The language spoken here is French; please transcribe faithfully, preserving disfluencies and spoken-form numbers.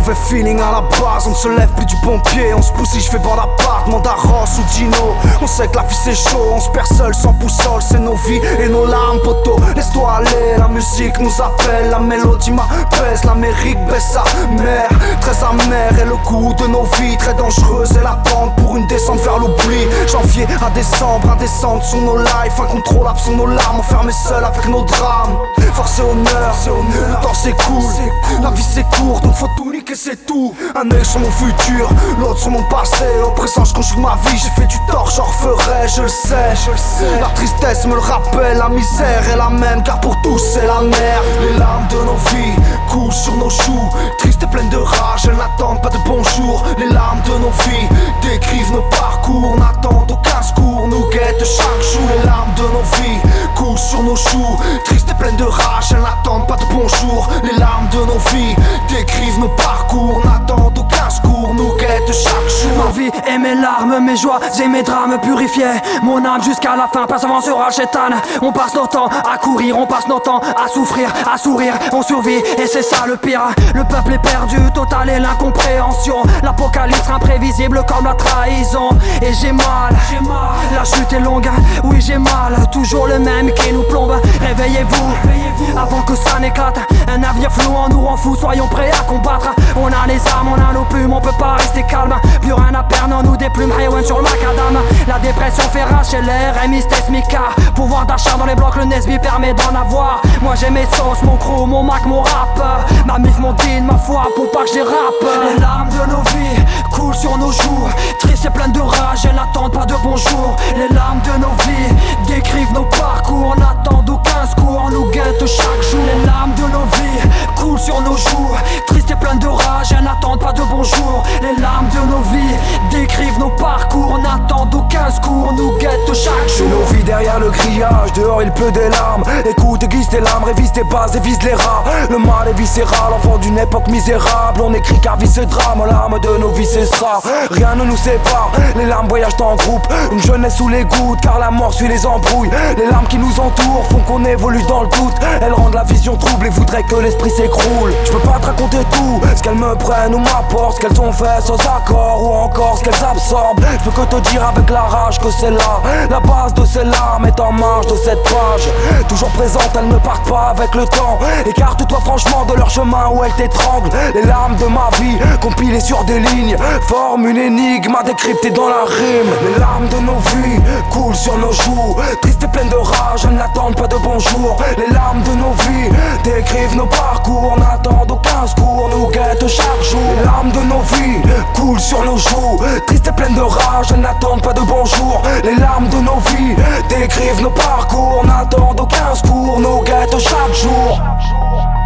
mauvais feeling à la base. On ne se lève plus du bon pied, on se pousse si je fais bande à part. Demande à Ross ou Dino. On sait que la vie c'est chaud, on se perd seul sans boussole. C'est nos vies et nos larmes, poteau. Laisse-toi aller, la musique nous appelle. La mélodie m'apaise, l'Amérique baisse sa mère. Très amère et le goût de nos vies. Très dangereuse et la pente pour une descente vers l'oubli. Janvier à décembre, indécente sur nos lives. Incontrôlable sur nos larmes, enfermés seuls avec nos drames. Force et honneur, le temps c'est cool. La vie c'est court, donc faut tout niquer, c'est tout. Un œil sur mon futur, l'autre sur mon passé. Au présent je conjugue ma vie, j'ai fait du tort, j'en referai, je le sais. La tristesse me le rappelle, la misère est la même, car pour tous c'est la merde. Les larmes de nos vies coulent sur nos joues, tristes et pleines de rage, elles n'attendent pas de bonjour. Les larmes de nos vies décrivent nos parcours, n'attendent aucun secours, nous guettent chaque jour. Les larmes de nos vies coulent sur nos joues, tristes et pleines de rage, elles n'attendent pas de bonjour. Les larmes de nos vies décrivent nos parcours, n'attendent aucun secours, nous guettent chaque jour. Ma vie et mes larmes, mes joies et mes drames purifiés. Mon âme jusqu'à la fin, persévérance le chétan. On passe nos temps à courir, on passe nos temps à souffrir, à sourire, on survit et c'est ça le pire. Le peuple est perdu, total et l'incompréhension. L'apocalypse imprévisible comme la trahison. Et j'ai mal, la chute est longue, oui j'ai mal. Toujours le même qui nous plombe, réveillez-vous avant que ça n'éclate. Un avenir flou en nous rend fous, soyons prêts à combattre. On a les armes, on a nos plumes, on peut pas rester calme. Plus rien à perdre, on nous déplume, Haywan sur le macadam. La dépression fait rage chez l'air, M I S Tesmica. Pouvoir d'achat dans les blocs, le Nesby permet d'en avoir. Moi j'ai mes sauces, mon crew, mon Mac, mon rap. Ma mif, mon din, ma foi, pour pas que je dérape. Les larmes de nos vies coulent sur nos joues, tristes et pleines de rage, elles n'attendent pas de bonjour. Les larmes de nos vies décrivent nos parcours, n'attendent aucun secours, nous guettent chaque jour. Les larmes de nos vies coulent sur nos joues, tristes et pleines de rage, elles n'attendent pas de bonjour. Les larmes de nos vies décrivent nos parcours, n'attendent aucun secours, nous guettent chaque jour. Nos vies derrière le grillage, dehors il pleut des larmes. Écoute, aiguise tes larmes, révise tes bases et vise les rats. Le mal est viscéral, enfant d'une époque misérable. On écrit car vie ce drame, l'âme de nos vies c'est ça. Rien ne nous sépare, les larmes voyagent en groupe. Une jeunesse sous les gouttes, car la mort suit les embrouilles. Les larmes qui nous entourent font qu'on évolue dans le doute. Elles rendent la vision trouble et voudraient que l'esprit s'écroule. Je peux pas te raconter tout, ce qu'elles me prennent ou m'apportent, ce qu'elles ont fait sans accord ou encore ce qu'elles absorbent. Je peux que te dire avec la rage que c'est là, la base de ces larmes est en marge de cette page. Toujours présente, elles ne partent pas avec le temps. Écarte-toi franchement de leur chemin où elles t'étranglent. Les larmes de ma vie, compilées sur des lignes, forment une énigme à décrypter dans la rime. Les larmes de nos vies coulent sur nos joues, tristes et pleines de rage, elles n'attendent pas de bonjour. Les larmes de nos vies décrivent nos parcours, n'attendent aucun secours, nous guettent chaque jour. Les larmes de nos vies coulent sur nos joues, tristes et pleines de rage, elles n'attendent pas de bonjour. Les larmes de nos vies décrivent nos parcours, n'attendent aucun secours, nous guettent chaque jour.